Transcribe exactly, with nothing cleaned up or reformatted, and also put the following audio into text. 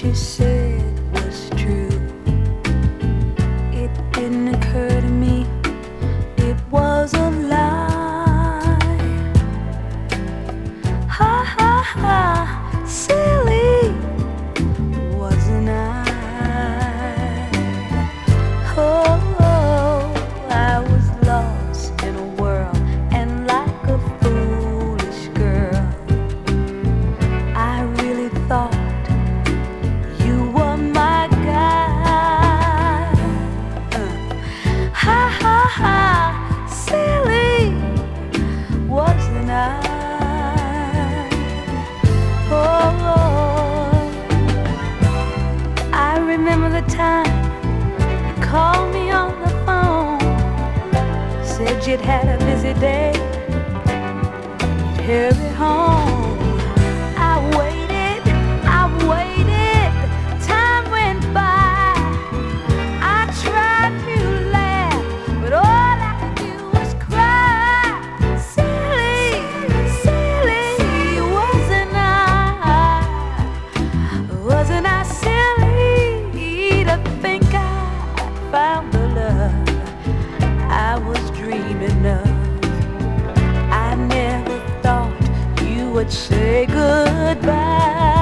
you said was true. It didn't occur to me it was a lie. Ha ha ha, silly wasn't I? Oh, oh, I was lost in a whirl, and like a foolish girl, I really thought you were my guy. Uh, ha ha ha, silly wasn't I? Oh, oh, I remember the time you called me on the phone, said you'd had a busy day, you'd hurry home. I waited, I waited, time went by. I tried to laugh, but all I could do was cry. Silly, silly, wasn't I? Wasn't I silly to think I found the love I was dreaming of? I never thought you would say goodbye.